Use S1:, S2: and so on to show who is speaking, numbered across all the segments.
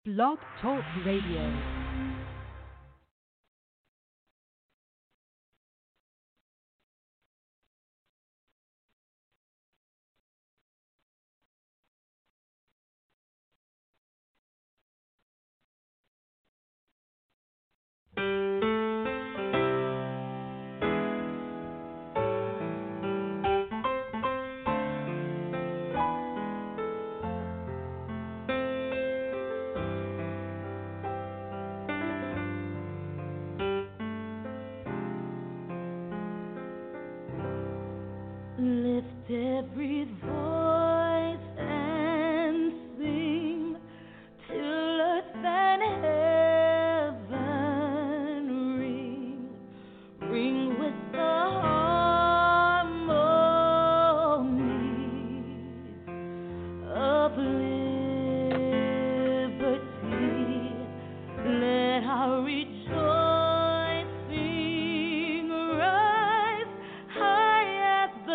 S1: Blog Talk Radio.
S2: Lift every voice and sing till earth and heaven ring, ring with the harmonies of liberty. Let our rejoicing rise high as the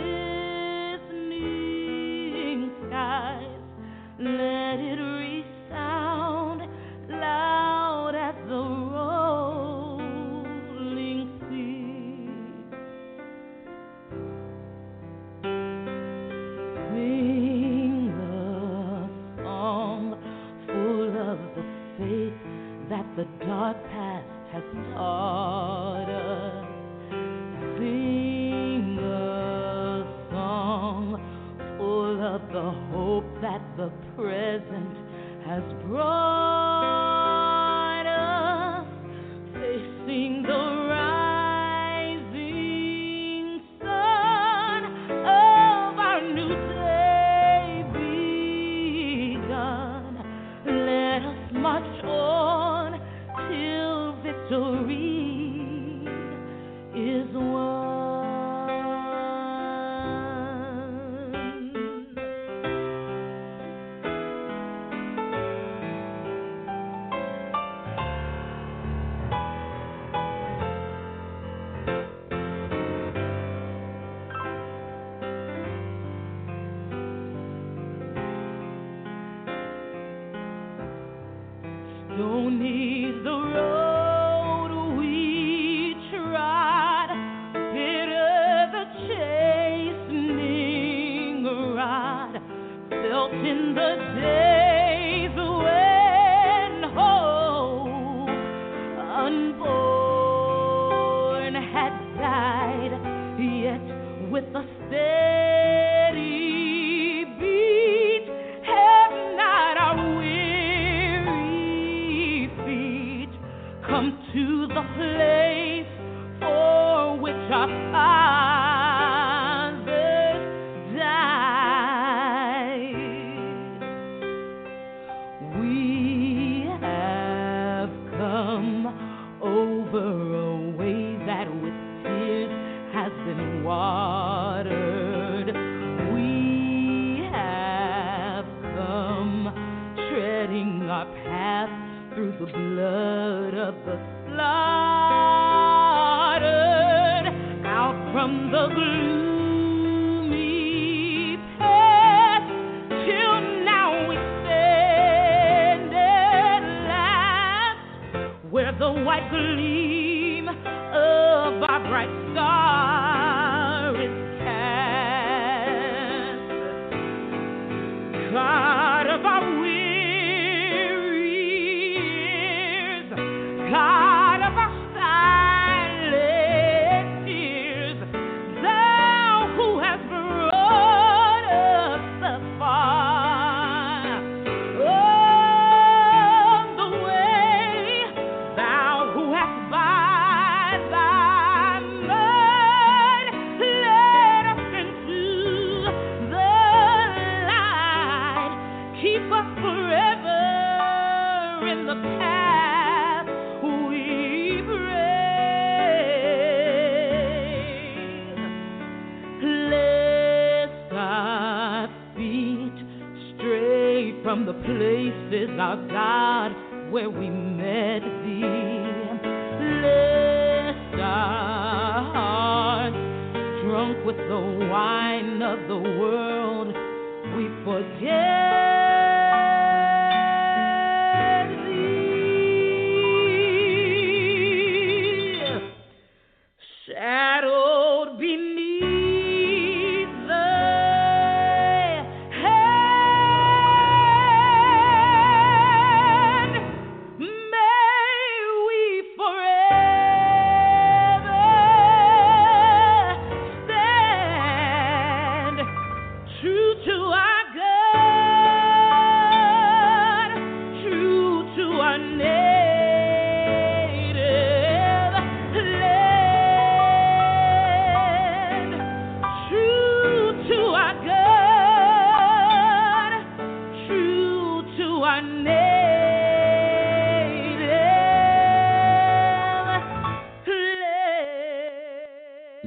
S2: listening skies. Let it resound loud as the rolling sea. Sing the song full of the faith that the dark past has taught us. Sing a song full of the hope that the present has brought us. Facing the rising sun of our new day begun. Let us march on till victory is won. Stony the road we trod, bitter the chastening rod, felt in the days when hope unborn had died, yet with a steady beat have not our weary feet come to the place for which our fathers died. We have come over a way that with tears has been watered. We have come treading our path through the blood of the slaughtered, out from the gloomy past, till now we stand at last, where the white gleam of our bright star is cast. God of our weary years, God of our silent tears, Thou who hast brought us thus far on the way, Thou who hast by Thy mud led us into the light. Keep us forever in the path we pray. Lest our feet stray from the places, our God, where we met Thee. Lest our hearts, drunk with the wine of the world, we forget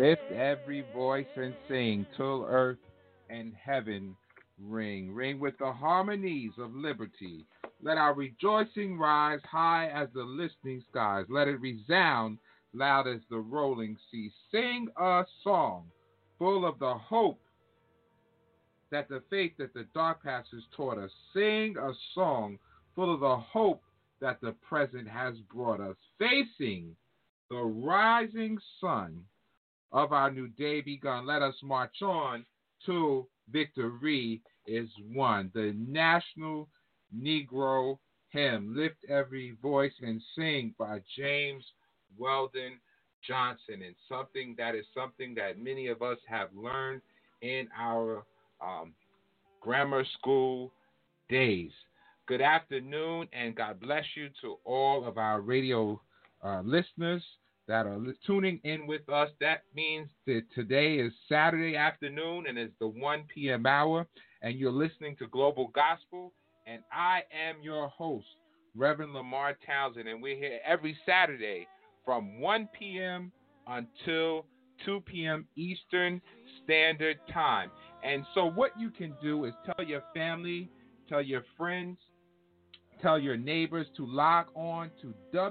S3: Lift every voice and sing till earth and heaven ring. Ring with the harmonies of liberty. Let our rejoicing rise high as the listening skies. Let it resound loud as the rolling sea. Sing a song full of the hope that the faith that the dark past has taught us. Sing a song full of the hope that the present has brought us. Facing the rising sun of our new day begun, let us march on till victory is won. The National Negro Hymn, Lift Every Voice and Sing by James Weldon Johnson, and something that many of us have learned in our grammar school days. Good afternoon, and God bless you to all of our radio listeners that are tuning in with us. That means that today is Saturday afternoon and it's the 1 p.m. hour, and you're listening to Global Gospel, and I am your host, Reverend Lamar Townsend, and we're here every Saturday from 1 p.m. until 2 p.m. Eastern Standard Time. And so what you can do is tell your family, tell your friends, tell your neighbors to log on to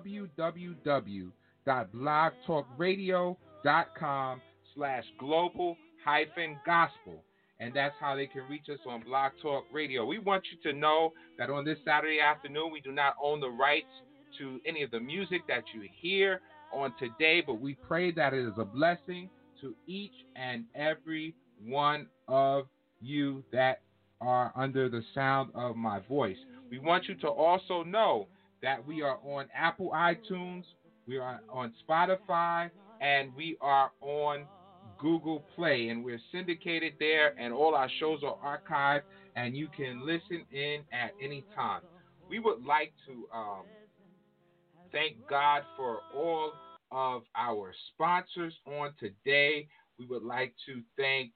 S3: www.blogtalkradio.com/global-gospel. And that's how they can reach us on Blog Talk Radio. We want you to know that on this Saturday afternoon, we do not own the rights to any of the music that you hear on today, but we pray that it is a blessing to each and every one of you that are under the sound of my voice. We want you to also know that we are on Apple iTunes, we are on Spotify, and we are on Google Play, and we're syndicated there, and all our shows are archived, and you can listen in at any time. We would like to thank God for all of our sponsors on today. We would like to thank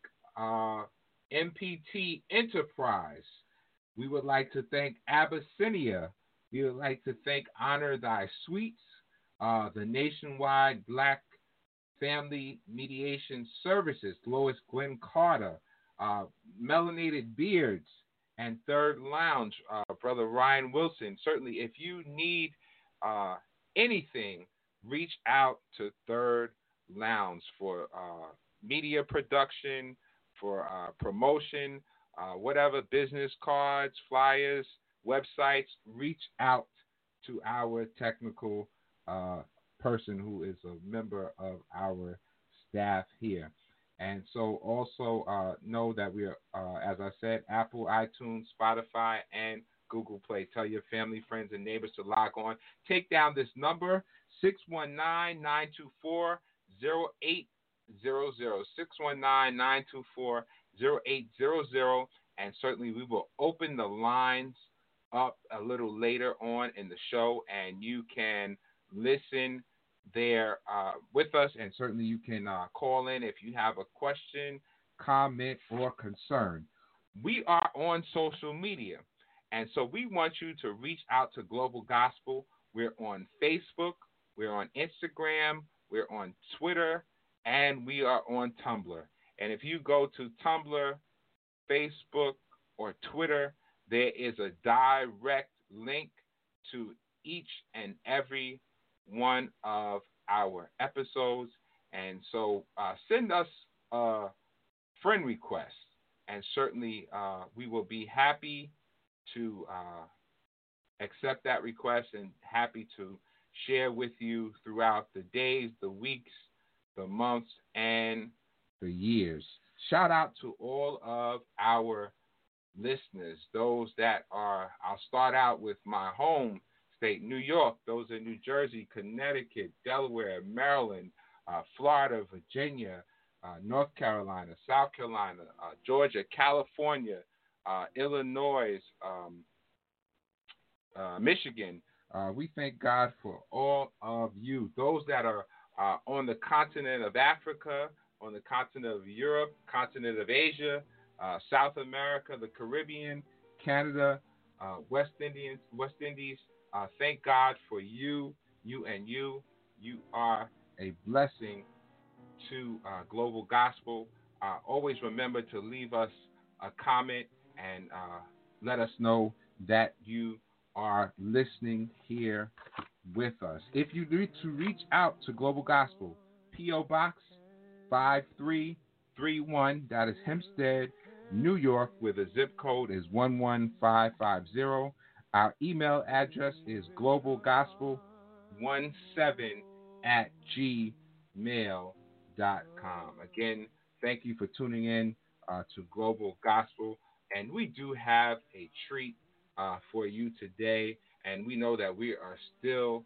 S3: MPT Enterprise. We would like to thank Abyssinia. We would like to thank Honor Thy Sweets, the Nationwide Black Family Mediation Services, Lois Glenn Carter, Melanated Beards, and Third Lounge, Brother Ryan Wilson. Certainly, if you need anything, reach out to Third Lounge for media production, for promotion, whatever, business cards, flyers, websites. Reach out to our technical person who is a member of our staff here. And so also know that we are, as I said, Apple, iTunes, Spotify, and Google Play. Tell your family, friends, and neighbors to log on. Take down this number, 619-924-0800, 619-924-0800, and certainly we will open the lines up a little later on in the show, and you can listen there with us, and certainly you can call in if you have a question, comment, or concern. We are on social media, and so we want you to reach out to Global Gospel. We're on Facebook, we're on Instagram, we're on Twitter, and we are on Tumblr. And if you go to Tumblr, Facebook, or Twitter, there is a direct link to each and every one of our episodes. And so send us a friend request, and certainly we will be happy to accept that request and happy to share with you throughout the days, the weeks, the months, and the years. Shout out to all of our listeners, those that are, I'll start out with my home state, New York, those in New Jersey, Connecticut, Delaware, Maryland, Florida, Virginia, North Carolina, South Carolina, Georgia, California, Illinois, Michigan. We thank God for all of you, those that are on the continent of Africa, on the continent of Europe, continent of Asia, South America, the Caribbean, Canada, West Indies. Thank God for you, you and you. You are a blessing to Global Gospel. Always remember to leave us a comment and let us know that you are listening here with us. If you need to reach out to Global Gospel, P.O. Box 5331, that is Hempstead, New York, where the zip code is 11550. Our email address is globalgospel17@gmail.com. Again, thank you for tuning in to Global Gospel. And we do have a treat for you today. And we know that we are still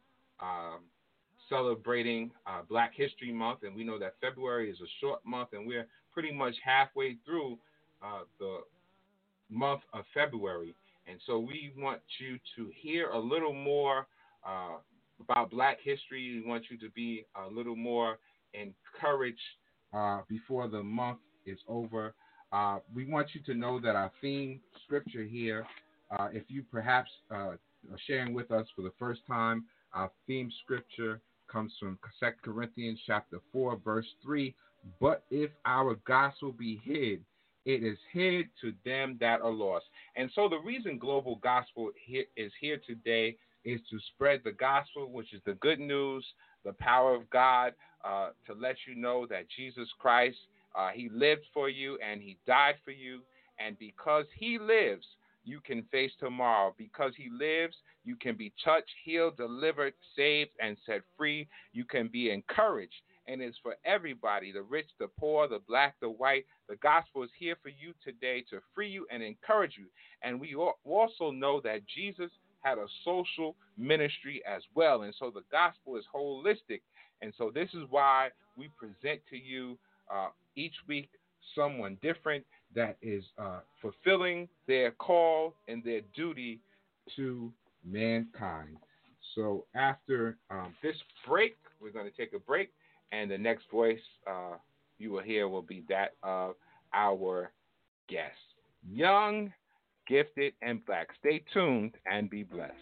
S3: celebrating Black History Month. And we know that February is a short month. And we're pretty much halfway through the month of February. And so we want you to hear a little more about Black history. We want you to be a little more encouraged before the month is over. We want you to know that our theme scripture here, if you perhaps are sharing with us for the first time, our theme scripture comes from 2 Corinthians chapter 4, verse 3. But if our gospel be hid, it is hid to them that are lost. And so the reason Global Gospel is here today is to spread the gospel, which is the good news, the power of God, to let you know that Jesus Christ, he lived for you and he died for you. And because he lives, you can face tomorrow. Because he lives, you can be touched, healed, delivered, saved, and set free. You can be encouraged. And it's for everybody, the rich, the poor, the black, the white. The gospel is here for you today to free you and encourage you. And we also know that Jesus had a social ministry as well. And so the gospel is holistic. And so this is why we present to you each week someone different that is fulfilling their call and their duty to mankind. So after this break, we're going to take a break. And the next voice you will hear will be that of our guest, young, gifted, and black. Stay tuned and be blessed.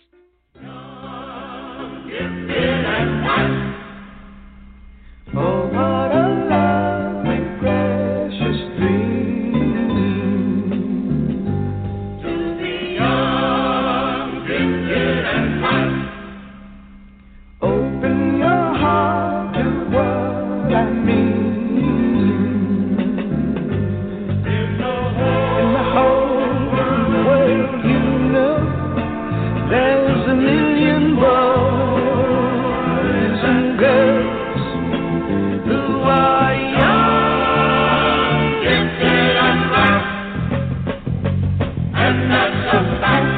S3: Young, gifted, and black.
S4: Oh, what a lovely, precious dream to be young, gifted, and black. Open your heart to what I mean. There's no hope in the whole world, you know. There's a million boys and girls who are young, gifted, and black, and that's a fact.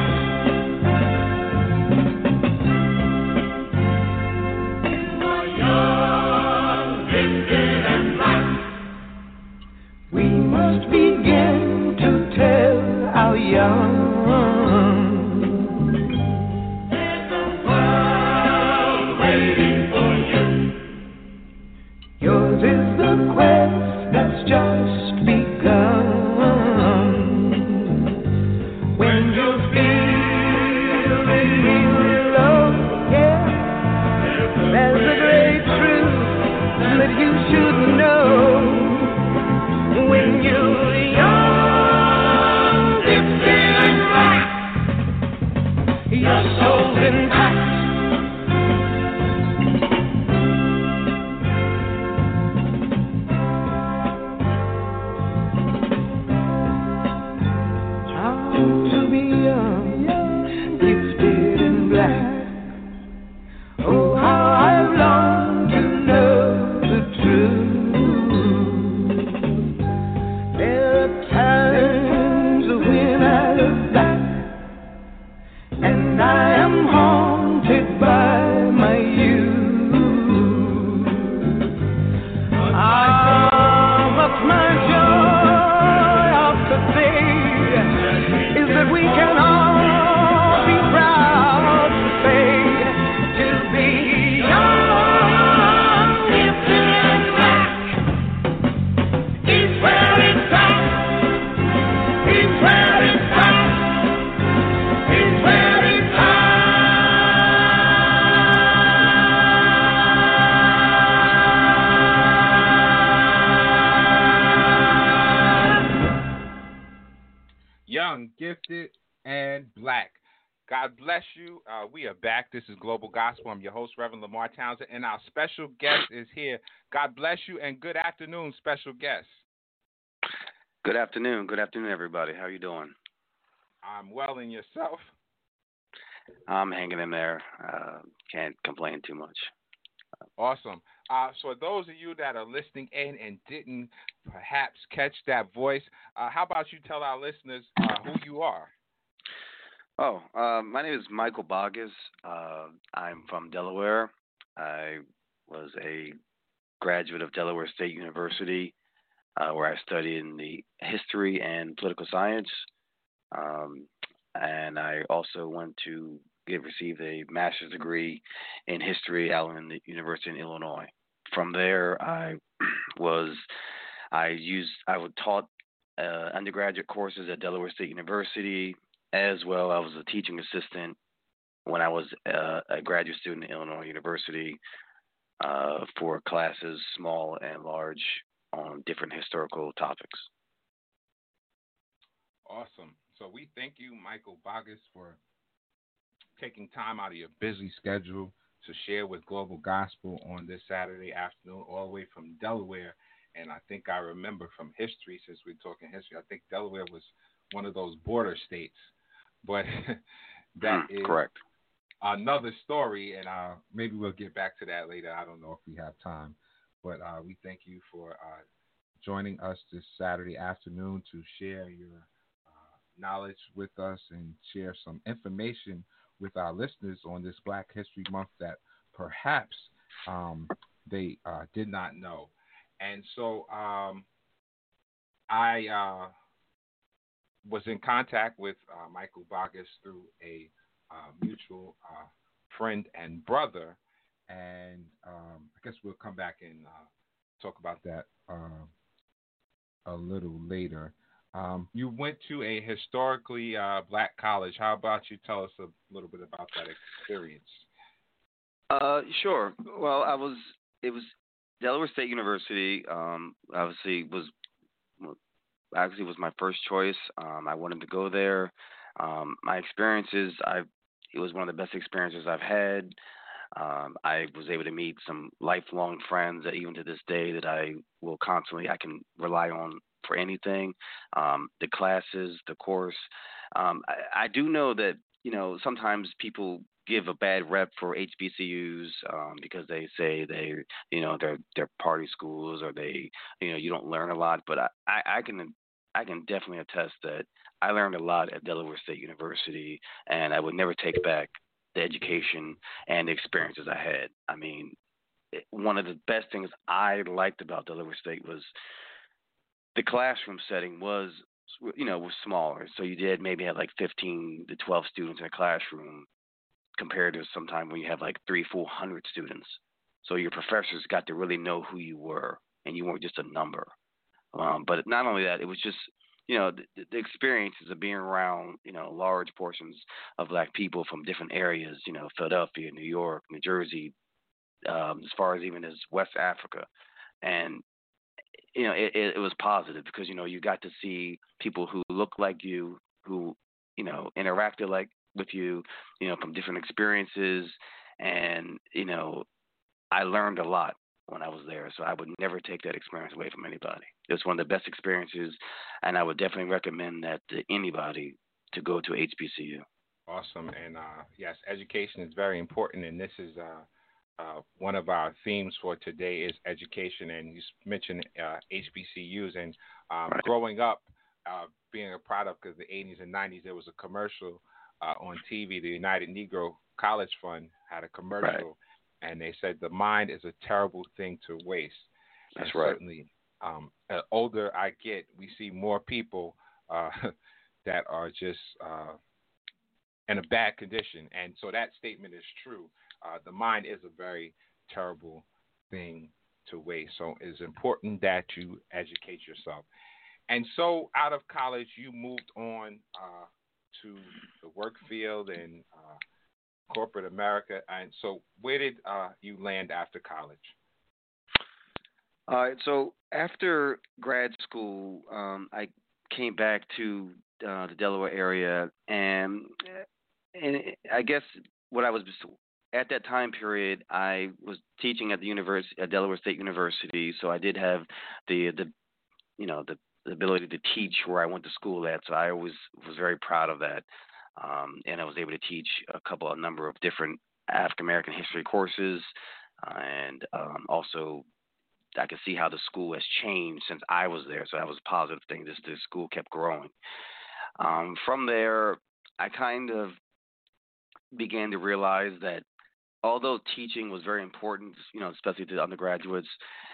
S4: You are young, gifted, and black. We must begin to tell our young. There's a world waiting for you. Yours is the quest that's just begun. When you're feeling low, yeah, there's a great truth that you should know. When you're young, gifted, and black, your soul's intact. How to be young, gifted, and black. Oh, how I've longed to know the truth. There are times when I look back and I am haunted by my youth. But my joy of today is that we can all be proud to say, to be young, gifted, and black is where it's at. It's where it's at. It's where it's at.
S3: gifted, and black. God bless you. We are back. This is Global Gospel. I'm your host, Reverend Lamar Townsend, and our special guest is here. God bless you, and good afternoon, special guest.
S5: Good afternoon. Good afternoon, everybody. How are you doing?
S3: I'm well, and yourself?
S5: I'm hanging in there. Can't complain too much.
S3: Awesome. So those of you that are listening in and didn't perhaps catch that voice, how about you tell our listeners who you are?
S5: Oh, my name is Michael Boggess. I'm from Delaware. I was a graduate of Delaware State University, where I studied in the history and political science. And I also went to receive a master's degree in history out in the University in Illinois. From there, I taught undergraduate courses at Delaware State University. As well, I was a teaching assistant when I was a graduate student at Illinois University for classes, small and large, on different historical topics.
S3: Awesome. So we thank you, Michael Boggess, for taking time out of your busy schedule to share with Global Gospel on this Saturday afternoon, all the way from Delaware. And I think I remember from history, since we're talking history, I think Delaware was one of those border states. But that is
S5: correct.
S3: Another story, and maybe we'll get back to that later. I don't know if we have time. But we thank you for joining us this Saturday afternoon to share your knowledge with us and share some information with our listeners on this Black History Month that perhaps they did not know. And so I was in contact with Michael Boggess through a mutual friend and brother, and I guess we'll come back and talk about that a little later. You went to a historically black college. How about you tell us a little bit about that experience?
S5: Sure. Well, it was Delaware State University. Obviously was my first choice. I wanted to go there. My experiences, it was one of the best experiences I've had. I was able to meet some lifelong friends that even to this day that I can rely on for anything. The classes, the course. I do know that, sometimes people give a bad rep for HBCUs because they say they're party schools, or you don't learn a lot. But I can definitely attest that I learned a lot at Delaware State University, and I would never take back the education and the experiences I had. I mean, one of the best things I liked about Delaware State was the classroom setting was smaller. So you did maybe have like 15 to 12 students in a classroom compared to sometime when you have like 300-400 students. So your professors got to really know who you were, and you weren't just a number. But not only that, it was just, the experiences of being around, large portions of black people from different areas, Philadelphia, New York, New Jersey, as far as even as West Africa. And, it was positive because, you got to see people who looked like you, who, interacted with you, from different experiences. And, I learned a lot when I was there, so I would never take that experience away from anybody. It was one of the best experiences, and I would definitely recommend that to anybody to go to HBCU.
S3: Awesome, and yes, education is very important, and this is one of our themes for today is education, and you mentioned HBCUs, and
S5: Right.
S3: Growing up, being a product of the 80s and 90s, there was a commercial on TV. The United Negro College Fund had a commercial.
S5: Right.
S3: And they said the mind is a terrible thing to waste.
S5: That's
S3: and
S5: right.
S3: Certainly, the older I get, we see more people that are just in a bad condition. And so that statement is true. The mind is a very terrible thing to waste. So it's important that you educate yourself. And so out of college, you moved on to the work field and corporate America. And so where did you land after college?
S5: All right. So after grad school, I came back to the Delaware area, and I guess what I was at that time period, I was teaching at the university at Delaware State University, so I did have the the ability to teach where I went to school at. So I always was very proud of that, and I was able to teach a number of different African American history courses, and also I could see how the school has changed since I was there. So that was a positive thing. Just the school kept growing. From there, I kind of began to realize that although teaching was very important, especially to the undergraduates,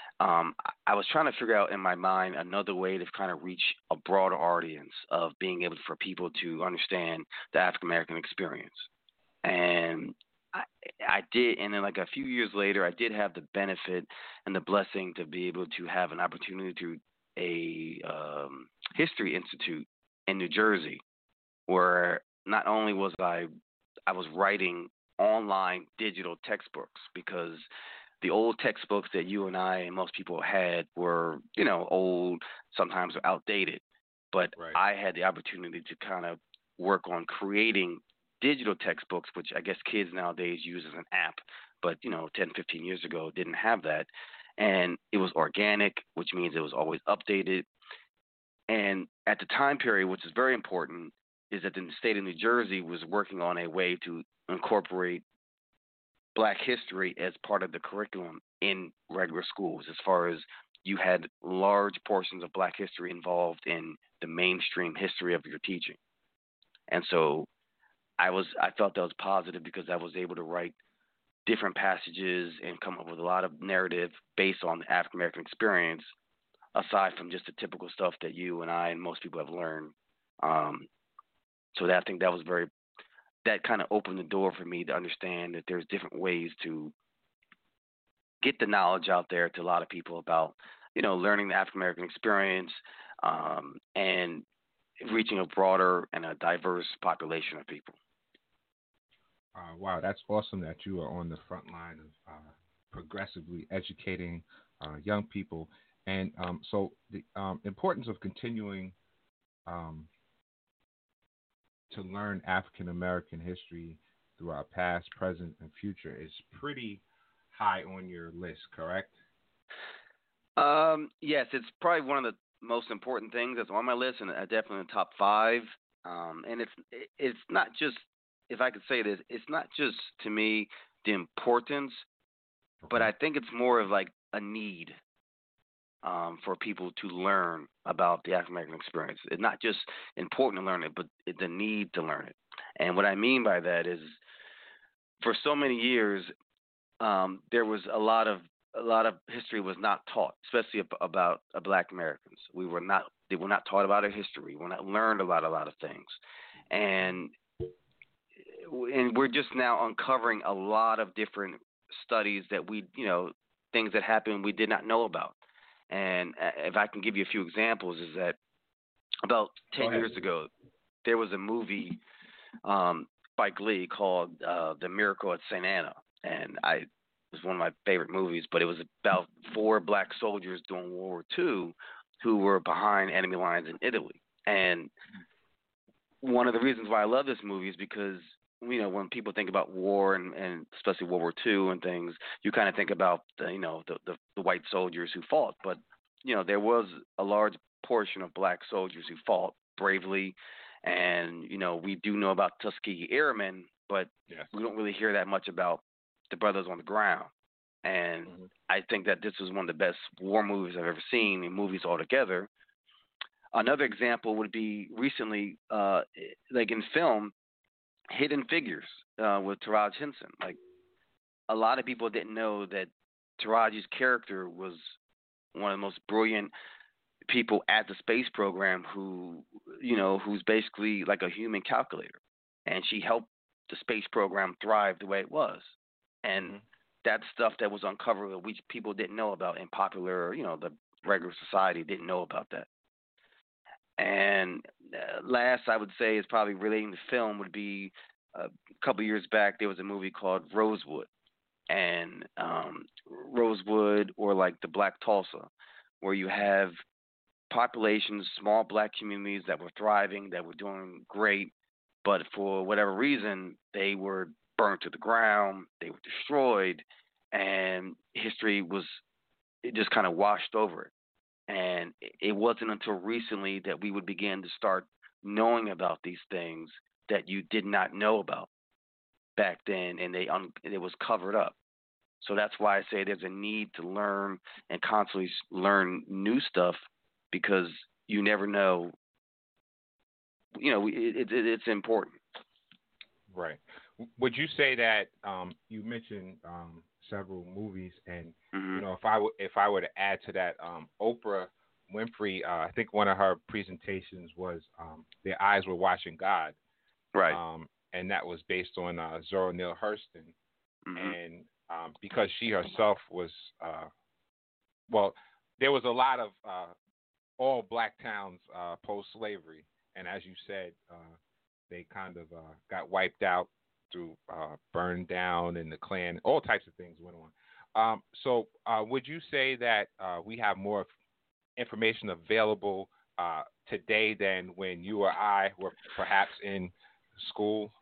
S5: I was trying to figure out in my mind another way to kind of reach a broader audience of being able for people to understand the African American experience. And I, I did, and then like a few years later, I did have the benefit and the blessing to be able to have an opportunity to a history institute in New Jersey, where not only was I was writing online digital textbooks because the old textbooks that you and I and most people had were, old, sometimes outdated. But
S3: Right.
S5: I had the opportunity to kind of work on creating digital textbooks, which I guess kids nowadays use as an app. But, 10, 15 years ago, didn't have that. And it was organic, which means it was always updated. And at the time period, which is very important, is that the state of New Jersey was working on a way to incorporate Black history as part of the curriculum in regular schools, as far as you had large portions of Black history involved in the mainstream history of your teaching. And so I felt that was positive because I was able to write different passages and come up with a lot of narrative based on the African American experience, aside from just the typical stuff that you and I and most people have learned. Um, I think that kind of opened the door for me to understand that there's different ways to get the knowledge out there to a lot of people about, learning the African American experience, and reaching a broader and a diverse population of people.
S3: Wow, that's awesome that you are on the front line of progressively educating young people. And so the importance of continuing um, to learn African American history through our past, present, and future is pretty high on your list, correct?
S5: Yes, it's probably one of the most important things that's on my list, and definitely in the top five. And it's not just, if I could say this, it's not just to me the importance, but
S3: Okay.
S5: I think it's more of like a need, for people to learn about the African American experience. It's not just important to learn it, but the need to learn it. And what I mean by that is, for so many years, there was a lot of history was not taught, especially about Black Americans. They were not taught about our history. We're not learned about a lot of things, and we're just now uncovering a lot of different studies that things that happened we did not know about. And if I can give you a few examples, is that about
S3: Go
S5: 10
S3: ahead.
S5: years ago, there was a movie, Spike Lee, called The Miracle at St. Anna. And it was one of my favorite movies, but it was about four Black soldiers during World War II who were behind enemy lines in Italy. And one of the reasons why I love this movie is because when people think about war and especially World War II and things, you kind of think about the white soldiers who fought, but there was a large portion of Black soldiers who fought bravely, and we do know about Tuskegee Airmen, but
S3: Yes.
S5: we don't really hear that much about the brothers on the ground. And
S3: Mhm.
S5: I think that this was one of the best war movies I've ever seen in movies altogether. Another example would be recently, like in film, Hidden Figures with Taraji Henson. Like, a lot of people didn't know that Taraji's character was one of the most brilliant people at the space program who's basically like a human calculator. And she helped the space program thrive the way it was. And
S3: Mhm.
S5: that's stuff that was uncovered that people didn't know about in popular, the regular society didn't know about that. And last, I would say, is probably relating to film would be a couple years back. There was a movie called Rosewood, and Rosewood, or like the Black Tulsa, where you have populations, small black communities that were thriving, that were doing great, but for whatever reason, they were burned to the ground, they were destroyed, and history was it just kind of washed over it. And it wasn't until recently that we would begin to start knowing about these things that you did not know about back then, and it was covered up. So that's why I say there's a need to learn and constantly learn new stuff because you never know. You know, it's important.
S3: Right. Would you say that you mentioned several movies, and
S5: Mm-hmm.
S3: if I were to add to that, Oprah Winfrey, I think one of her presentations was "Their Eyes Were Watching God,"
S5: Right.
S3: and that was based on Zora Neale Hurston,
S5: Mm-hmm.
S3: and because she herself was well, there was a lot of all black towns post-slavery, and as you said, they kind of got wiped out through burned down, and the Klan, all types of things went on. So, would you say that we have more information available today than when you or I were perhaps in school?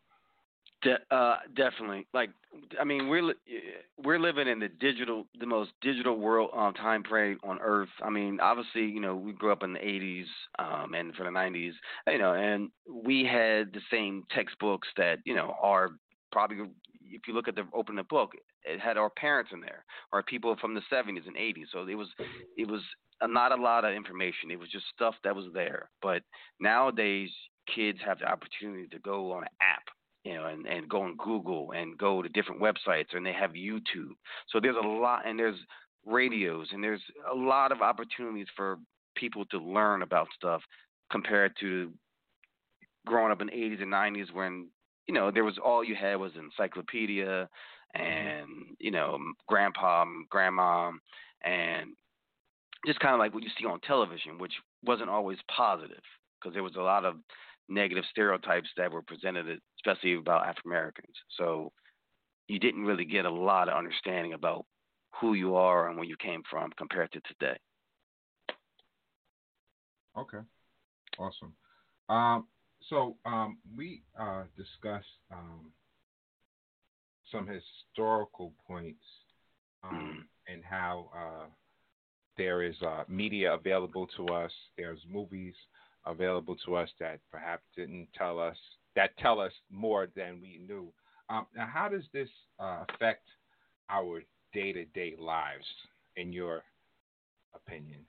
S5: Definitely. Like, I mean, we're living in the most digital world time frame on Earth. I mean, obviously, we grew up in the '80s, and for the '90s, and we had the same textbooks that are probably, if you look at open the book, it had our parents in there, or people from the '70s and '80s. So it was not a lot of information. It was just stuff that was there. But nowadays, kids have the opportunity to go on an app, and go on Google and go to different websites, and they have YouTube. So there's a lot, and there's radios, and there's a lot of opportunities for people to learn about stuff compared to growing up in the '80s and '90s when there was all you had was encyclopedia and grandpa and grandma and just kind of like what you see on television, which wasn't always positive because there was a lot of negative stereotypes that were presented, especially about African Americans. So you didn't really get a lot of understanding about who you are and where you came from compared to today.
S3: Okay, awesome. So we discussed some historical points and how there is media available to us. There's movies available to us that perhaps didn't tell us more than we knew. Now, how does this affect our day-to-day lives, in your opinion?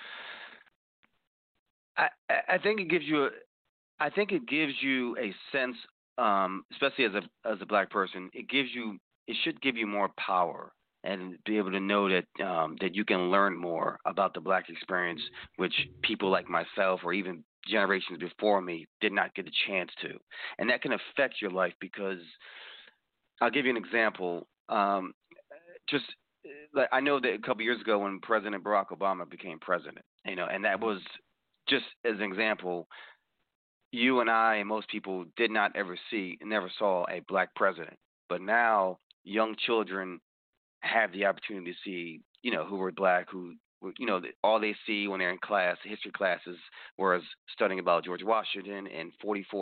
S5: I think it gives you a sense, especially as a black person, it should give you more power and be able to know that that you can learn more about the black experience, which people like myself or even generations before me did not get a chance to, and that can affect your life because I'll give you an example. Just like I know that a couple years ago when President Barack Obama became president, and that was just as an example. You and I and most people did not never saw a black president, but now young children have the opportunity to see, who were black, all they see when they're in history classes, whereas studying about George Washington and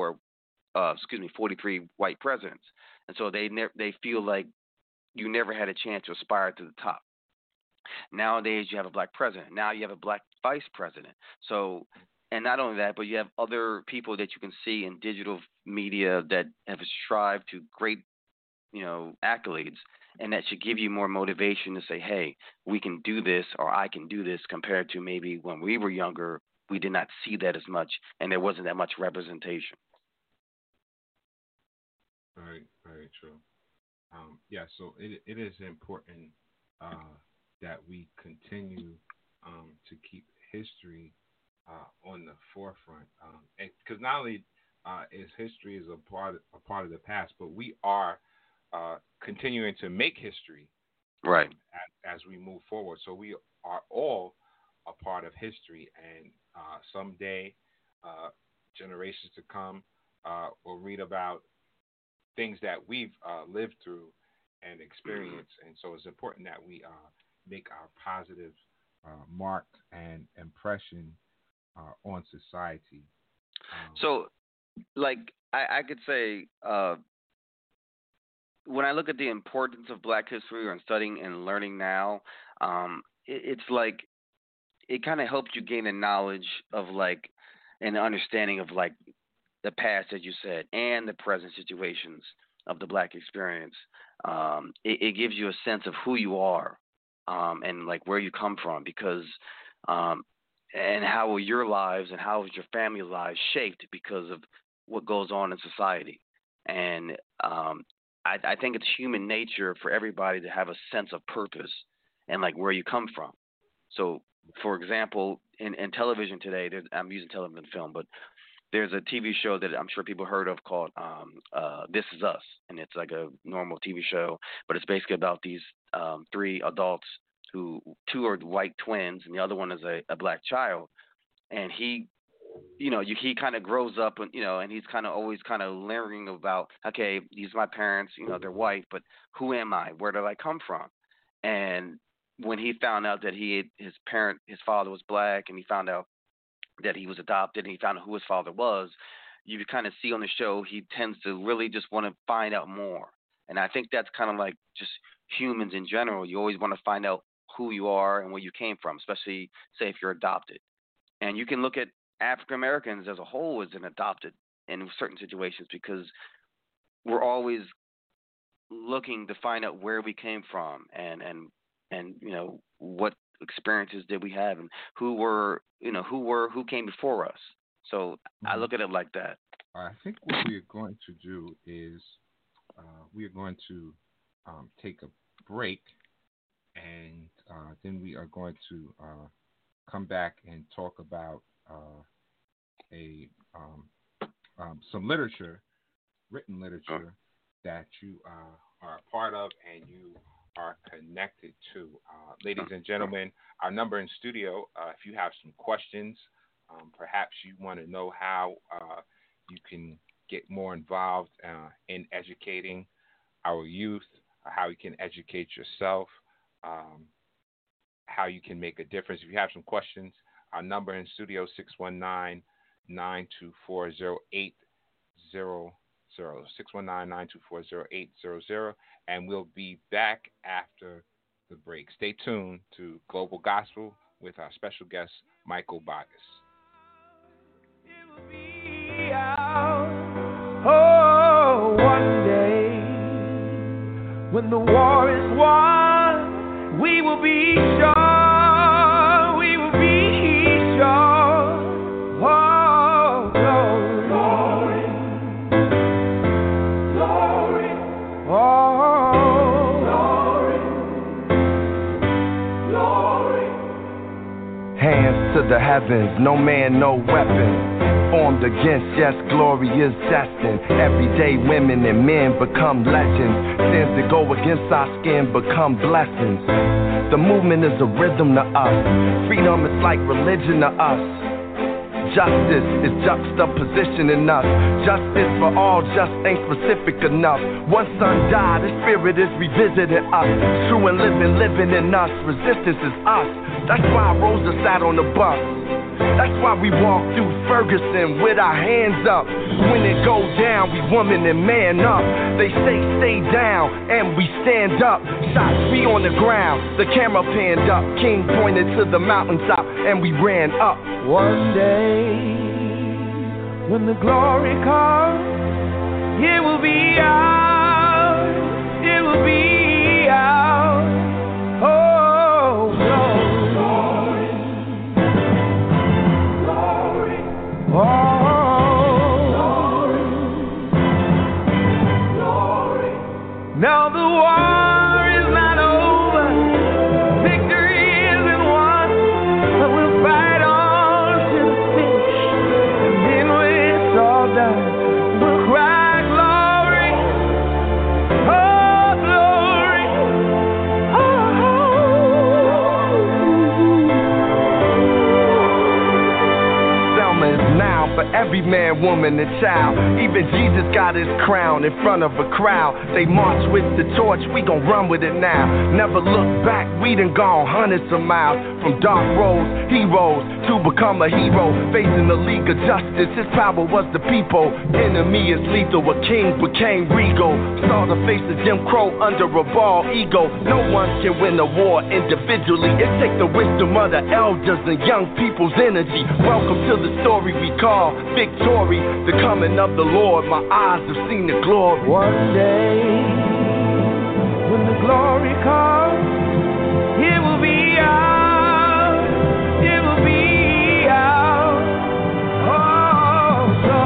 S5: 43 white presidents. And so they feel like you never had a chance to aspire to the top. Nowadays, you have a black president. Now you have a black vice president. So, and not only that, but you have other people that you can see in digital media that have strived to great, accolades, and that should give you more motivation to say, hey, we can do this, or I can do this, compared to maybe when we were younger, we did not see that as much, and there wasn't that much representation.
S3: Very, very true. Yeah, so it is important that we continue to keep history on the forefront, because not only is history is a part of the past, but we are continuing to make history,
S5: right,
S3: as we move forward. So we are all a part of history, and someday, generations to come will read about things that we've lived through and experienced. And so it's important that we make our positive mark and impression on society.
S5: So, like, I could say, when I look at the importance of Black history or in studying and learning now, it's like it kind of helps you gain a knowledge of like an understanding of like the past, as you said, and the present situations of the Black experience. It gives you a sense of who you are, and like where you come from, because and how were your lives and how was your family lives shaped because of what goes on in society. And I think it's human nature for everybody to have a sense of purpose and like where you come from. So, for example, in television today, I'm using television film, but there's a TV show that I'm sure people heard of called This Is Us, and it's like a normal TV show, but it's basically about these three adults who two are white twins, and the other one is a black child, and he kind of grows up and and he's kind of always kind of learning about, okay, these are my parents, they're white, but who am I? Where did I come from? And when he found out that his father was black, and he found out that he was adopted, and he found out who his father was, you kind of see on the show he tends to really just want to find out more. And I think that's kind of like just humans in general. You always want to find out who you are and where you came from, especially say if you're adopted. And you can look at African Americans as a whole as an adopted in certain situations, because we're always looking to find out where we came from and what experiences did we have and who came before us. So I look at it like that.
S3: I think what we are going to do is we are going to take a break, and then we are going to come back and talk about some literature, written literature, that you are a part of and you are connected to. Ladies and gentlemen, our number in studio, if you have some questions, perhaps you want to know how you can get more involved in educating our youth, how you can educate yourself, how you can make a difference. If you have some questions, our number in studio, 619-924-0800, 619-924-0800, and we'll be back after the break. Stay tuned to Global Gospel with our special guest, Michael Boggess.
S4: Oh, one day when the war is won, we will be sure. We will be sure. Oh, glory, glory, glory. Oh, glory, glory. Hands to the heavens, no man, no weapon formed against, yes, glory is destined. Everyday women and men become legends. Sins that go against our skin become blessings. The movement is a rhythm to us. Freedom is like religion to us. Justice is juxtapositioning us. Justice for all just ain't specific enough. One son died, his spirit is revisiting us. True and living in us. Resistance is us. That's why Rosa sat on the bus. That's why we walk through Ferguson with our hands up. When it goes down, we woman and man up. They say stay down, and we stand up. Shots, we on the ground, the camera panned up. King pointed to the mountaintop, and we ran up. One day, when the glory comes, it will be ours. It will be ours. Oh, glory. Oh, glory, glory. Now the war is not over, victory isn't won, but we'll fight on to the finish, and then when it's all done, we'll cry glory, oh glory, oh. Selma is now for every man woman, and child. Even Jesus got his crown in front of a crowd. They march with the torch, we gon' run with it now. Never look back, we done gone hundreds of miles. From dark roads, heroes, to become a hero. Facing the League of Justice, his power was the people. Enemy is lethal, a king became regal. Saw the face of Jim Crow under a bald ego. No one can win a war individually. It takes the wisdom of the elders and young people's energy. Welcome to the story we call victory. The coming of the Lord, my eyes have seen the glory.
S2: One day, when the glory comes, it will be ours. It will be ours. Oh, so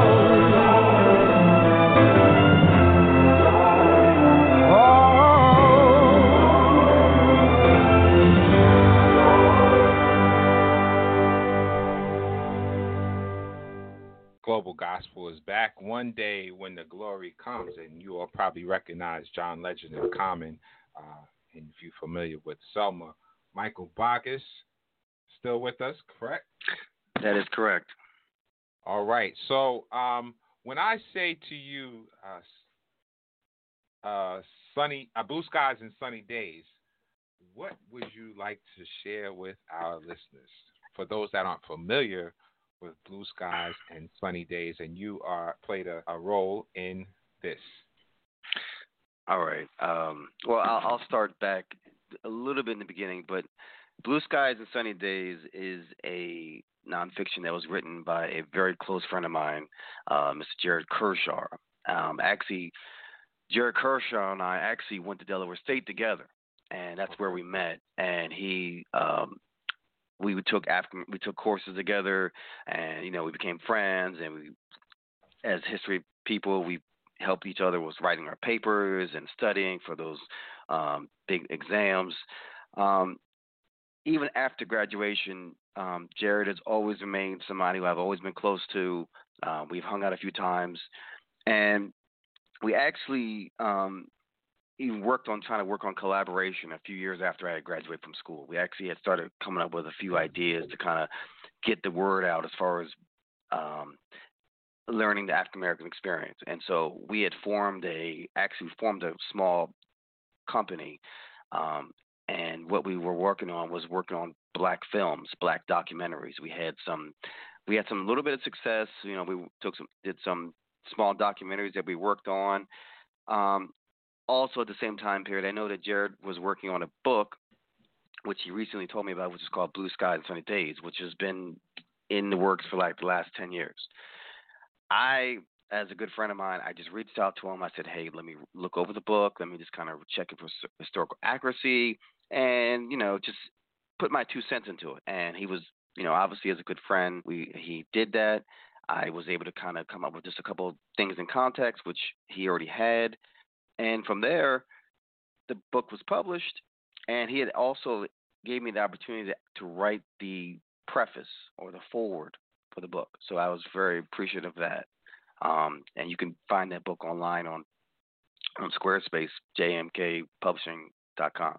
S3: Global Gospel is back. One day when the glory comes, and you all probably recognize John Legend and Common, and if you're familiar with Selma. Michael Bacchus, still with us, correct?
S5: That is correct.
S3: All right. So when I say to you sunny blue skies and sunny days, what would you like to share with our listeners? For those that aren't familiar with blue skies and sunny days, and you played a role in this.
S5: All right. Well, I'll start back a little bit in the beginning, but Blue Skies and Sunny Days is a nonfiction that was written by a very close friend of mine, Mr. Jared Kershaw. Actually, Jared Kershaw and I actually went to Delaware State together, and that's where we met. And we took courses together, and we became friends. And we, as history people, we helped each other with writing our papers and studying for those big exams. Even after graduation, Jared has always remained somebody who I've always been close to. We've hung out a few times, and we actually even trying to work on collaboration a few years after I had graduated from school. We actually had started coming up with a few ideas to kind of get the word out as far as learning the African American experience. And so we had formed a small company, and what we were working on was black films, black documentaries. We had some little bit of success. We did some small documentaries that we worked on. Also, at the same time period, I know that Jared was working on a book, which he recently told me about, which is called Blue Skies and Sunny Days, which has been in the works for like the last 10 years. As a good friend of mine, I just reached out to him. I said, hey, let me look over the book. Let me just kind of check it for historical accuracy and, just put my 2 cents into it. And he was, obviously as a good friend, he did that. I was able to kind of come up with just a couple of things in context, which he already had. And from there, the book was published, and he had also gave me the opportunity to write the preface or the foreword for the book. So I was very appreciative of that. And you can find that book online on Squarespace, jmkpublishing.com.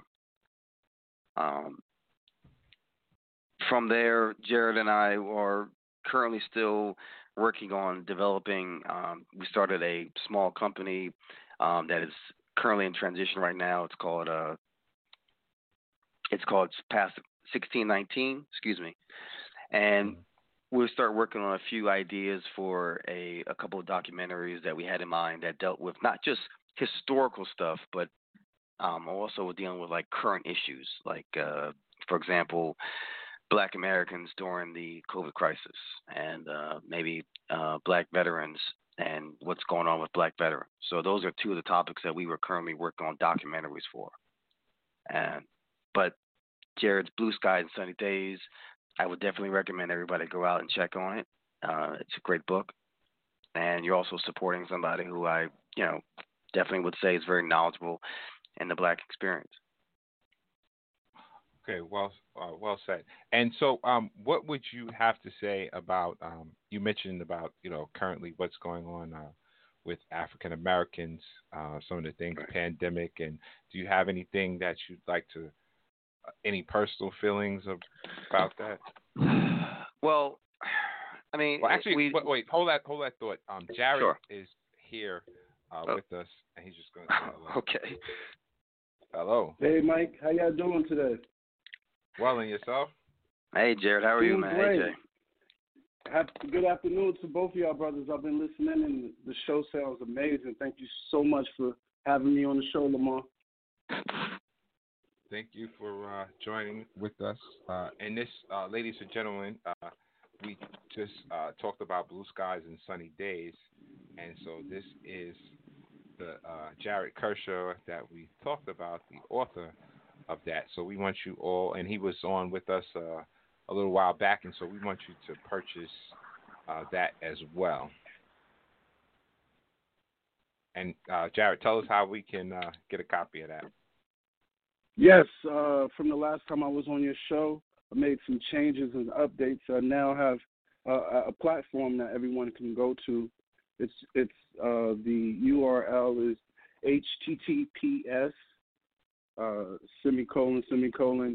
S5: From there, Jared and I are currently still working on developing. We started a small company that is currently in transition right now. It's called past 1619. Excuse me, and we'll start working on a few ideas for a couple of documentaries that we had in mind that dealt with not just historical stuff, but also dealing with like current issues, like for example, Black Americans during the COVID crisis, and maybe Black veterans and what's going on with Black veterans. So those are 2 of the topics that we were currently working on documentaries for. But Jared's Blue Skies and Sunny Days, I would definitely recommend everybody go out and check on it. It's a great book, and you're also supporting somebody who I, definitely would say is very knowledgeable in the Black experience.
S3: Okay, well said. And so, what would you have to say about? You mentioned about currently what's going on with African Americans, some of the things, pandemic, and do you have anything that you'd like to? Any personal feelings about that?
S5: Well, I mean,
S3: well, actually, wait, hold that thought. Jared
S5: Sure.
S3: is here with us, and he's just going to say hello.
S5: Okay.
S3: Hello.
S6: Hey, Mike. How y'all doing today?
S3: Well, and yourself?
S5: Hey, Jared. How are you,
S6: Doing
S5: man?
S6: great.
S5: Hey, Jay.
S6: Good afternoon to both of y'all brothers. I've been listening, and the show sounds amazing. Thank you so much for having me on the show, Lamar.
S3: Thank you for joining with us. And this, ladies and gentlemen, we just talked about blue skies and sunny days. And so this is the Jared Kershaw that we talked about, the author of that. So we want you all, and he was on with us a little while back, and so we want you to purchase that as well. And Jared, tell us how we can get a copy of that.
S6: Yes, from the last time I was on your show, I made some changes and updates. I now have a platform that everyone can go to. It's the URL is https ;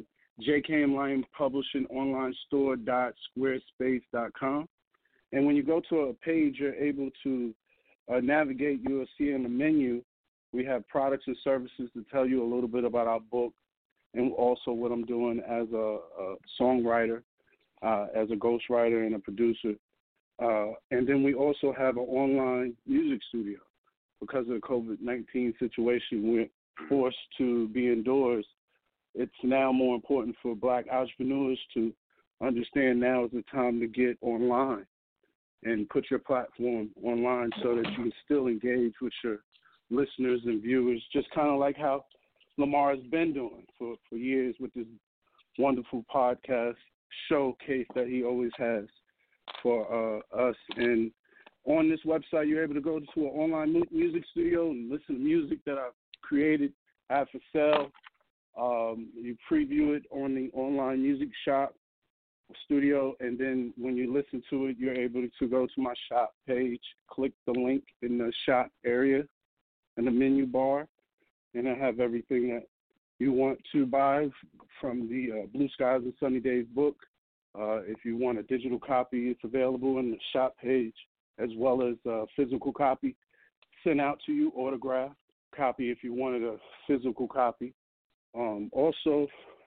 S6: JKM Lion Publishing Online Store .squarespace.com. And when you go to a page, you're able to navigate. You'll see in the menu we have products and services to tell you a little bit about our book and also what I'm doing as a songwriter, as a ghostwriter and a producer. And then we also have an online music studio. Because of the COVID-19 situation, we're forced to be indoors. It's now more important for Black entrepreneurs to understand now is the time to get online and put your platform online so that you can still engage with your listeners and viewers, just kind of like how Lamar has been doing for years with this wonderful podcast showcase that he always has for us. And on this website, you're able to go to an online music studio and listen to music that I've created, I have for sale. You preview it on the online music shop studio, and then when you listen to it, you're able to go to my shop page, click the link in the shop area in the menu bar, and I have everything that you want to buy from the Blue Skies and Sunny Days book. If you want a digital copy, it's available in the shop page, as well as a physical copy sent out to you, autographed copy if you wanted a physical copy. Also,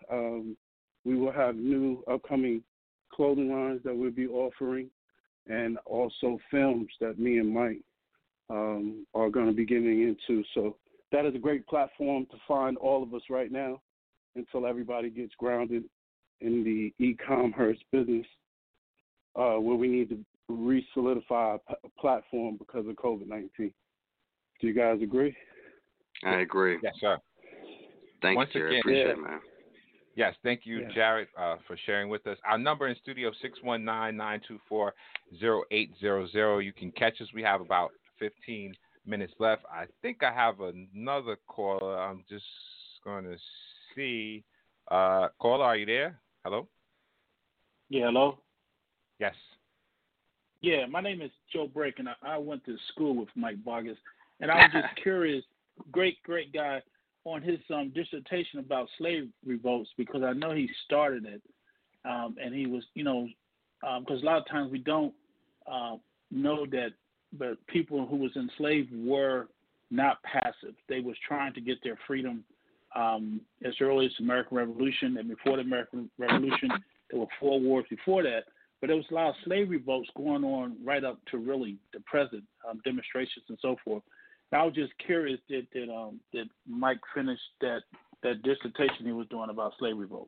S6: we will have new upcoming clothing lines that we'll be offering, and also films that me and Mike are going to be getting into. So that is a great platform to find all of us right now until everybody gets grounded in the e-commerce business, where we need to re-solidify a platform because of COVID-19. Do you guys agree?
S5: I agree.
S3: Yes, sir.
S5: Thanks,
S3: Once
S5: Jared.
S3: again,
S5: Appreciate it, man.
S3: Yes, thank you, Jared, for sharing with us. Our number in studio, 619-924-0800. You can catch us. We have about 15 minutes left. I think I have another caller. I'm just going to see. Caller, are you there? Hello?
S7: Yeah, hello?
S3: Yes.
S7: Yeah, my name is Joe Brake, and I went to school with Mike Vargas. And I was just curious, great guy, on his dissertation about slave revolts, because I know he started it, and he was, because a lot of times we don't know that the people who was enslaved were not passive. They was trying to get their freedom as early as the American Revolution, and before the American Revolution, there were 4 wars before that. But there was a lot of slave revolts going on right up to really the present, demonstrations and so forth. I was just curious, did Mike finish that dissertation he was doing about slave revolt?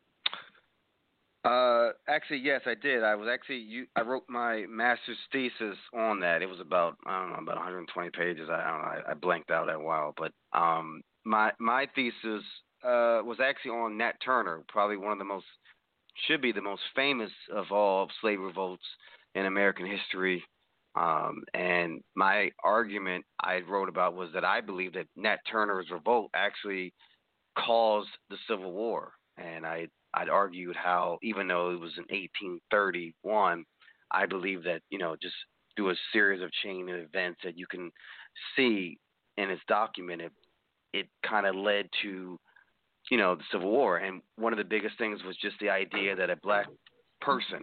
S5: Actually, yes, I did. I wrote my master's thesis on that. It was about 120 pages. I blanked out a while, but my thesis was actually on Nat Turner, probably should be the most famous of all slave revolts in American history. And my argument I wrote about was that I believe that Nat Turner's revolt actually caused the Civil War. And I'd argued how, even though it was in 1831, I believe that, just through a series of chain of events that you can see and it's documented, it kind of led to, the Civil War. And one of the biggest things was just the idea that a black person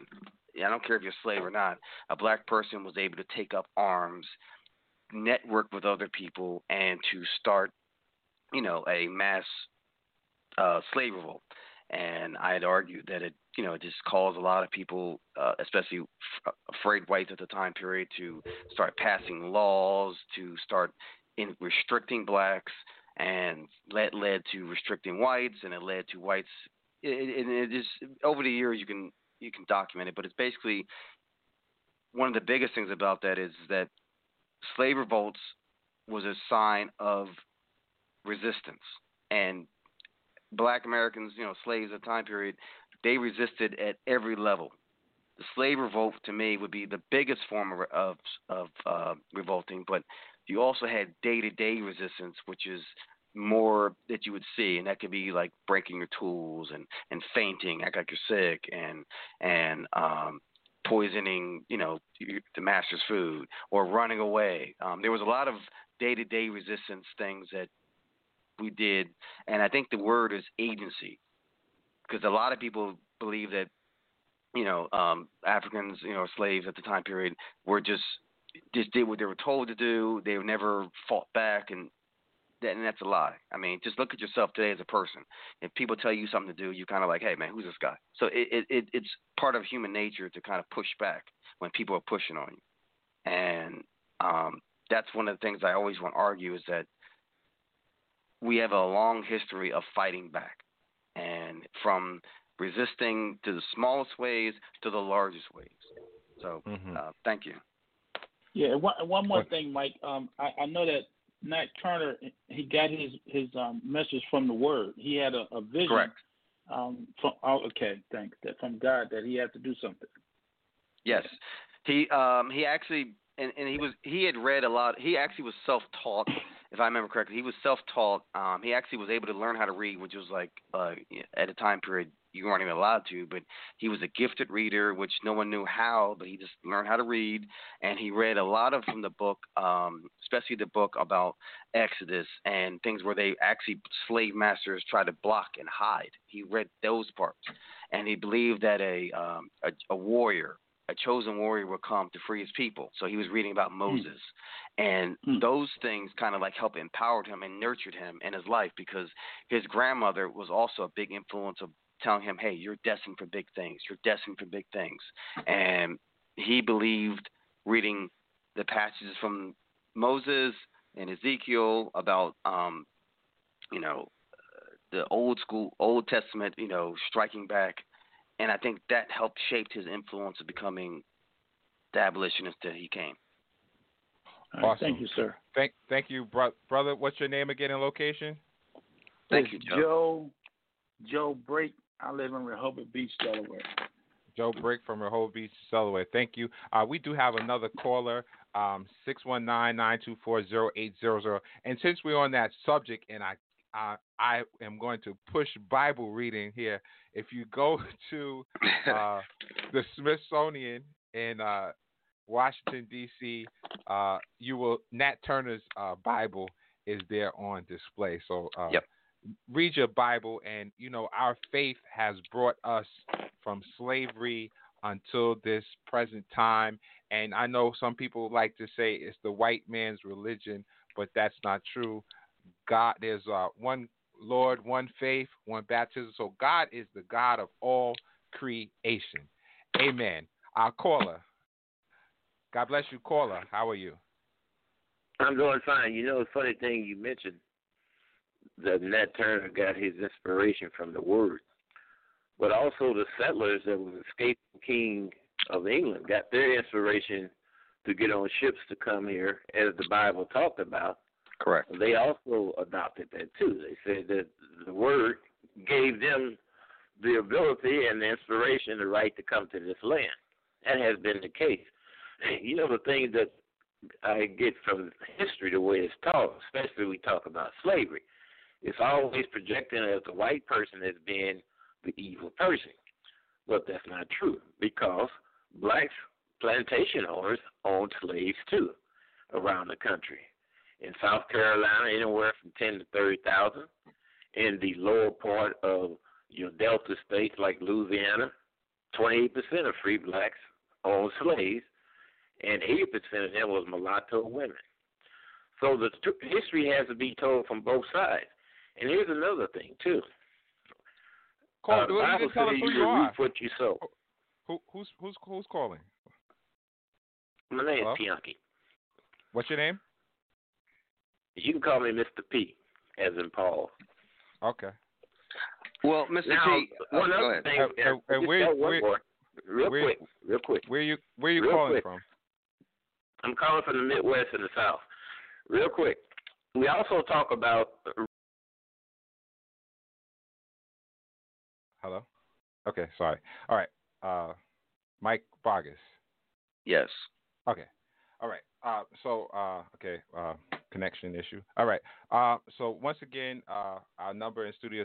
S5: I don't care if you're a slave or not, a black person was able to take up arms, network with other people, and to start, a mass slave revolt. And I'd argue that it just caused a lot of people, especially afraid whites at the time period, to start passing laws to start restricting blacks, and that led to restricting whites, and it led to whites. It just over the years you can document it, but it's basically one of the biggest things about that is that slave revolts was a sign of resistance, and black Americans, slaves at the time period, they resisted at every level. The slave revolt, to me, would be the biggest form of revolting, but you also had day-to-day resistance, which is more that you would see, and that could be like breaking your tools and fainting, act like you're sick, and poisoning, the master's food, or running away. There was a lot of day-to-day resistance things that we did, and I think the word is agency, because a lot of people believe that Africans, slaves at the time period, were just did what they were told to do. They never fought back, and that's a lie. I mean, just look at yourself today as a person. If people tell you something to do, you kind of like, hey man, who's this guy? So it's part of human nature to kind of push back when people are pushing on you, and that's one of the things I always want to argue is that we have a long history of fighting back, and from resisting to the smallest ways to the largest ways. So, thank you.
S7: Yeah, one more thing, Mike. I know that Nat Turner, he got his message from the Word. He had a vision.
S5: Correct.
S7: Thanks. That from God that he had to do something.
S5: Yes, he actually and he had read a lot. He actually was self-taught. If I remember correctly, he was self-taught. He actually was able to learn how to read, which was like at a time period you weren't even allowed to. But he was a gifted reader, which no one knew how, but he just learned how to read. And he read a lot of from the book, especially the book about Exodus and things where they actually slave masters try to block and hide. He read those parts, and he believed that a warrior, a chosen warrior, would come to free his people. So he was reading about Moses. And those things kind of like helped empowered him and nurtured him in his life, because his grandmother was also a big influence of telling him, hey, you're destined for big things. You're destined for big things. And he believed reading the passages from Moses and Ezekiel about, the Old Testament, striking back. And I think that helped shape his influence of becoming the abolitionist that he came.
S3: Awesome.
S7: Thank you, sir.
S3: Thank you, brother. What's your name again and location?
S5: Thank you, Joe.
S7: Joe Brake. I live in Rehoboth Beach, Delaware.
S3: Joe Brake from Rehoboth Beach, Delaware. Thank you. We do have another caller, 619-924-0800. And since we're on that subject, and I am going to push Bible reading here. If you go to the Smithsonian in Washington, D.C., you will, Nat Turner's Bible is there on display. So read your Bible, and, our faith has brought us from slavery until this present time. And I know some people like to say it's the white man's religion, but that's not true. God, there's one Lord, one faith, one baptism. So God is the God of all creation. Amen. Our caller. God bless you, caller. How are you?
S8: I'm doing fine. The funny thing you mentioned that Nat Turner got his inspiration from the Word, but also the settlers that was escaping King of England got their inspiration to get on ships to come here, as the Bible talked about.
S5: Correct.
S8: They also adopted that too. They said that the Word gave them the ability and the inspiration, the right to come to this land. That has been the case. The thing that I get from history, the way it's taught, especially we talk about slavery, it's always projecting as the white person as being the evil person. But that's not true, because blacks, plantation owners, owned slaves too around the country. In South Carolina, anywhere from 10 to 30,000. In the lower part of your Delta states like Louisiana, 28% of free blacks owned slaves, and 80% of them was mulatto women. So the history has to be told from both sides. And here's another thing too.
S3: Call,
S8: The Bible
S3: just tell us
S8: says
S3: who
S8: you
S3: you are.
S8: reap what you sow.
S3: Who's calling?
S8: My name
S3: Hello?
S8: is Pianki.
S3: What's your name?
S8: You can call me Mr. P, as in Paul.
S3: Okay.
S5: Well, Mr.
S8: Now,
S5: P,
S8: one
S5: go
S8: other
S5: ahead.
S8: thing.
S3: And where,
S8: real quick.
S3: Where you
S8: Real
S3: calling
S8: quick.
S3: from?
S8: I'm calling from the Midwest and the South. Real quick. We also talk about.
S3: Hello? Okay, sorry. All right. Mike Vargas.
S5: Yes.
S3: Okay. All right. Connection issue. All right. So once again, our number in studio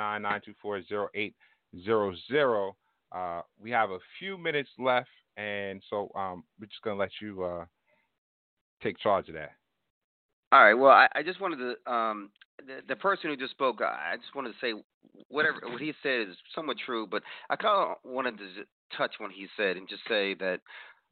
S3: 619-924-0800. We have a few minutes left, and so we're just gonna let you take charge of that.
S5: All right. Well, I just wanted to the person who just spoke. I just wanted to say what he said is somewhat true, but I kind of wanted to touch when he said and just say that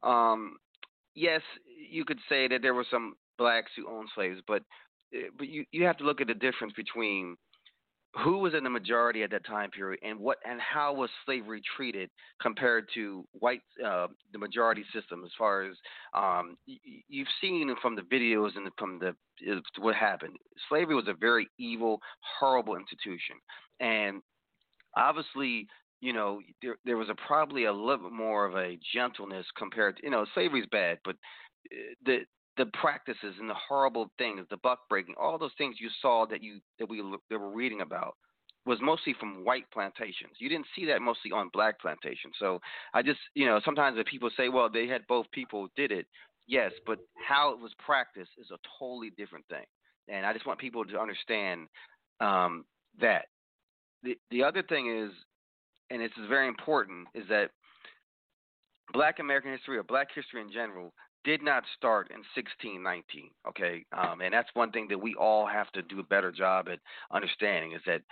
S5: yes, you could say that there were some blacks who owned slaves, but you have to look at the difference between who was in the majority at that time period and how was slavery treated compared to white the majority system. As far as you've seen from the videos and from what happened, slavery was a very evil, horrible institution, and obviously, there was probably a little bit more of a gentleness compared to, slavery's bad, but the practices and the horrible things, the buck breaking, all those things you saw that we were reading about was mostly from white plantations. You didn't see that mostly on black plantations. So I just, sometimes when people say, well, they had both people did it, yes, but how it was practiced is a totally different thing. And I just want people to understand that. The other thing is, and this is very important, is that Black American history or Black history in general did not start in 1619, okay? And that's one thing that we all have to do a better job at understanding is that,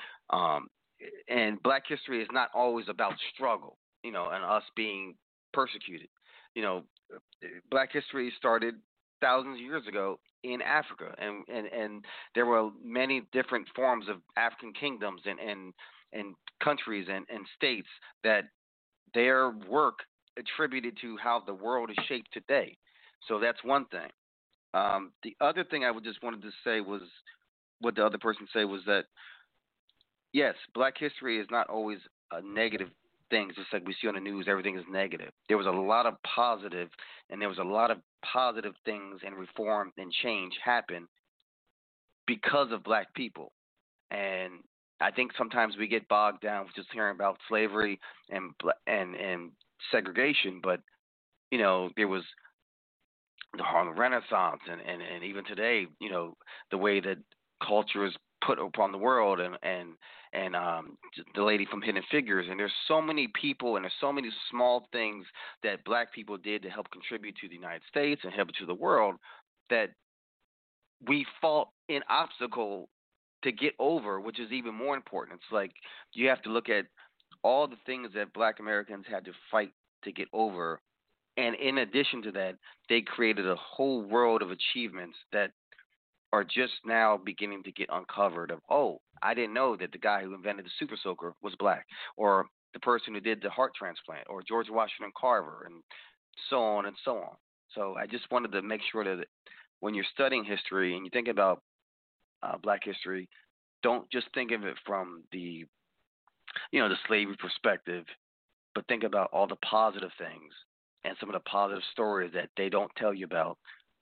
S5: and Black history is not always about struggle, and us being persecuted. Black history started thousands of years ago in Africa, and there were many different forms of African kingdoms and countries and states that their work attributed to how the world is shaped today. So that's one thing. The other thing I just wanted to say was what the other person said was that, yes, Black history is not always a negative thing. Just like we see on the news, everything is negative. There was a lot of positive, and there was a lot of positive things and reform and change happen because of Black people. And I think sometimes we get bogged down with just hearing about slavery and segregation, but there was the Harlem Renaissance, and even today, the way that culture is put upon the world, and the lady from Hidden Figures, and there's so many people, and there's so many small things that Black people did to help contribute to the United States and help to the world that we fought an obstacle to get over, which is even more important. It's like you have to look at all the things that Black Americans had to fight to get over. And in addition to that, they created a whole world of achievements that are just now beginning to get uncovered of, oh, I didn't know that the guy who invented the Super Soaker was Black, or the person who did the heart transplant, or George Washington Carver, and so on and so on. So I just wanted to make sure that when you're studying history and you think about Black history, don't just think of it from the slavery perspective, but think about all the positive things and some of the positive stories that they don't tell you about.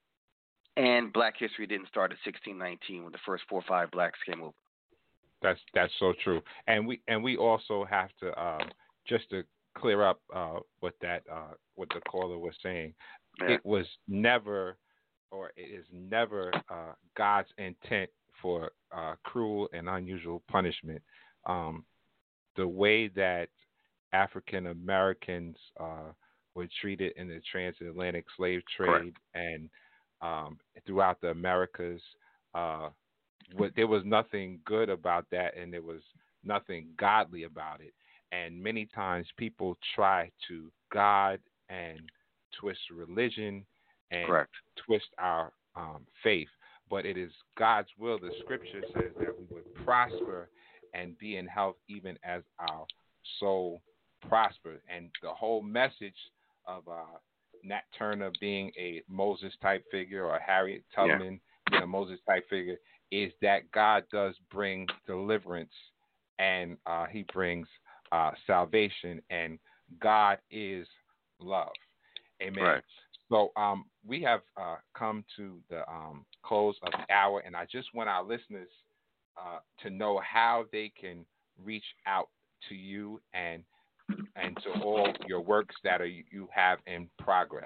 S5: And Black history didn't start at 1619 when the first 4 or 5 blacks came over.
S3: That's so true. And we also have to just to clear up what the caller was saying.
S5: Yeah.
S3: It was never, or it is never God's intent for cruel and unusual punishment. The way that African Americans were treated in the transatlantic slave trade,
S5: correct,
S3: and throughout the Americas, there was nothing good about that, and there was nothing godly about it. And many times people try to God and twist religion and
S5: Correct.
S3: twist our faith. But it is God's will. The scripture says that we would prosper and be in health even as our soul prospers. And the whole message of Nat Turner being a Moses type figure or Harriet Tubman being a Moses type figure is that God does bring deliverance and he brings salvation, and God is love. Amen.
S5: Right.
S3: So we have come to the close of the hour, and I just want our listeners to know how they can reach out to you and to all your works that you have in progress.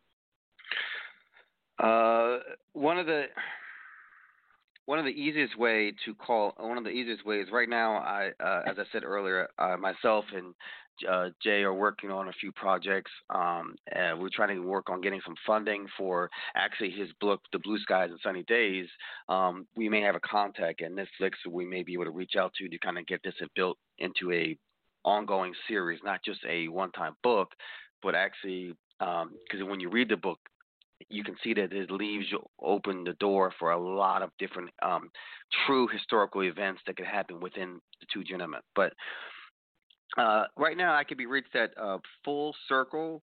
S5: One of the easiest ways right now, as I said earlier, myself and Jay are working on a few projects. We're trying to work on getting some funding for actually his book, The Blue Skies and Sunny Days. We may have a contact at Netflix we may be able to reach out to kind of get this built into a ongoing series, not just a one-time book, but actually, because when you read the book, you can see that it leaves you open the door for a lot of different true historical events that could happen within the two gentlemen. But right now, I can be reached at Full Circle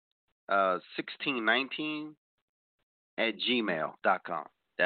S5: 1619 at gmail.com.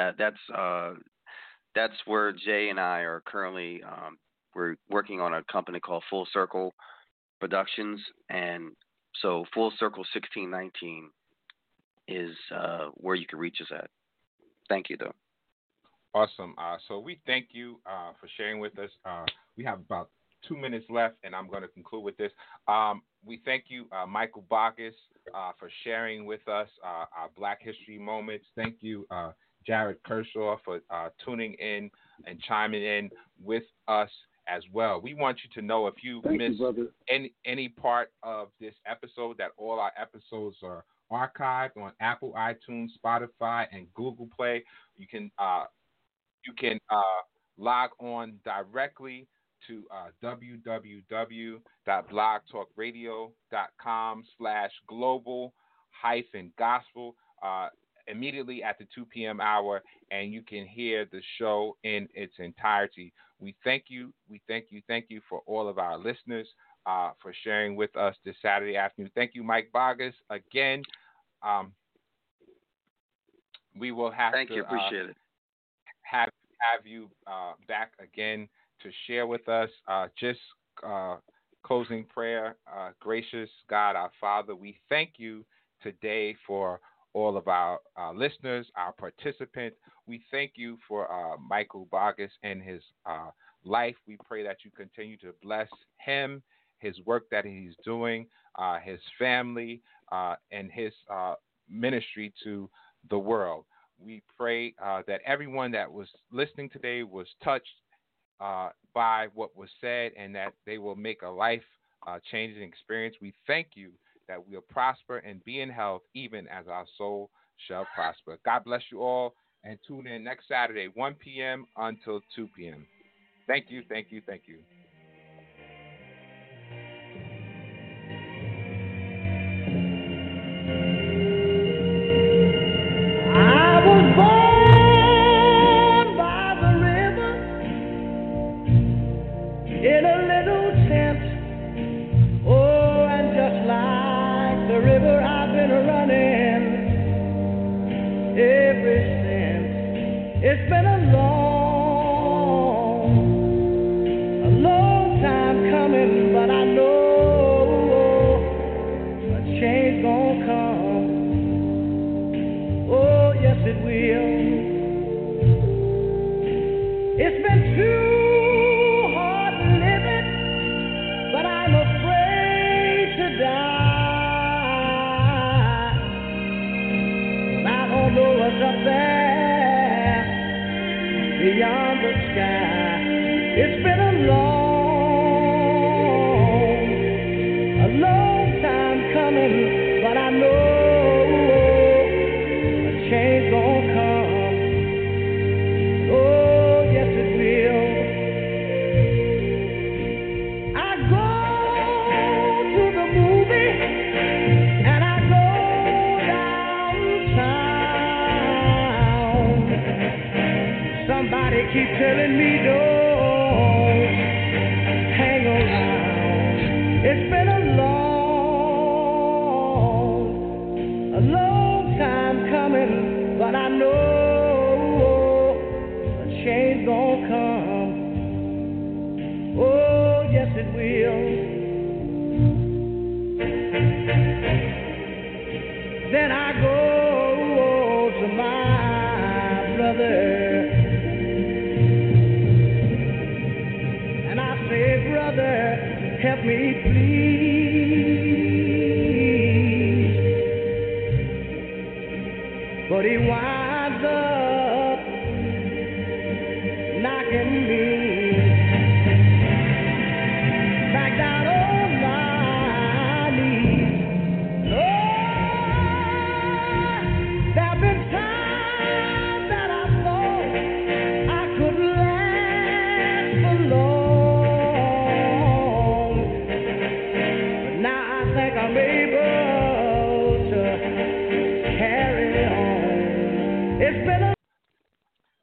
S5: That's where Jay and I are currently. We're working on a company called Full Circle Productions, and so Full Circle 1619 is where you can reach us at. Thank you, though.
S3: Awesome. So we thank you for sharing with us. We have about 2 minutes left, and I'm going to conclude with this. We thank you, Michael Bacchus, for sharing with us our Black History moments. Thank you, Jared Kershaw, for tuning in and chiming in with us as well. We want you to know if you missed any part of this episode, that all our episodes are archived on Apple, iTunes, Spotify, and Google Play. You can log on directly to www.blogtalkradio.com/global-gospel immediately at the 2 p.m. hour, and you can hear the show in its entirety. We thank you for all of our listeners for sharing with us this Saturday afternoon. Thank you, Mike Bacchus, again. We will have
S5: appreciate it.
S3: Have you back again to share with us. Just closing prayer. Gracious God, our Father, we thank you today for all of our listeners, our participants. We thank you for Michael Bacchus and his life. We pray that you continue to bless him, his work that he's doing, his family, and his ministry to the world. We pray that everyone that was listening today was touched by what was said, and that they will make a life-changing experience. We thank you that we'll prosper and be in health, even as our soul shall prosper. God bless you all, and tune in next Saturday, 1 p.m. until 2 p.m. Thank you, thank you, thank you.
S2: It's been a long time coming, but I know a change gonna come. Oh, yes it will. It's been too hard living, but I'm afraid to die. I don't know what's up there beyond the sky. It's been a long
S9: telling me don't hang around. It's been a long time coming, but I know a change gonna come. Oh, yes it will. Then I go to my brother and I say, brother, help me please. But he whined.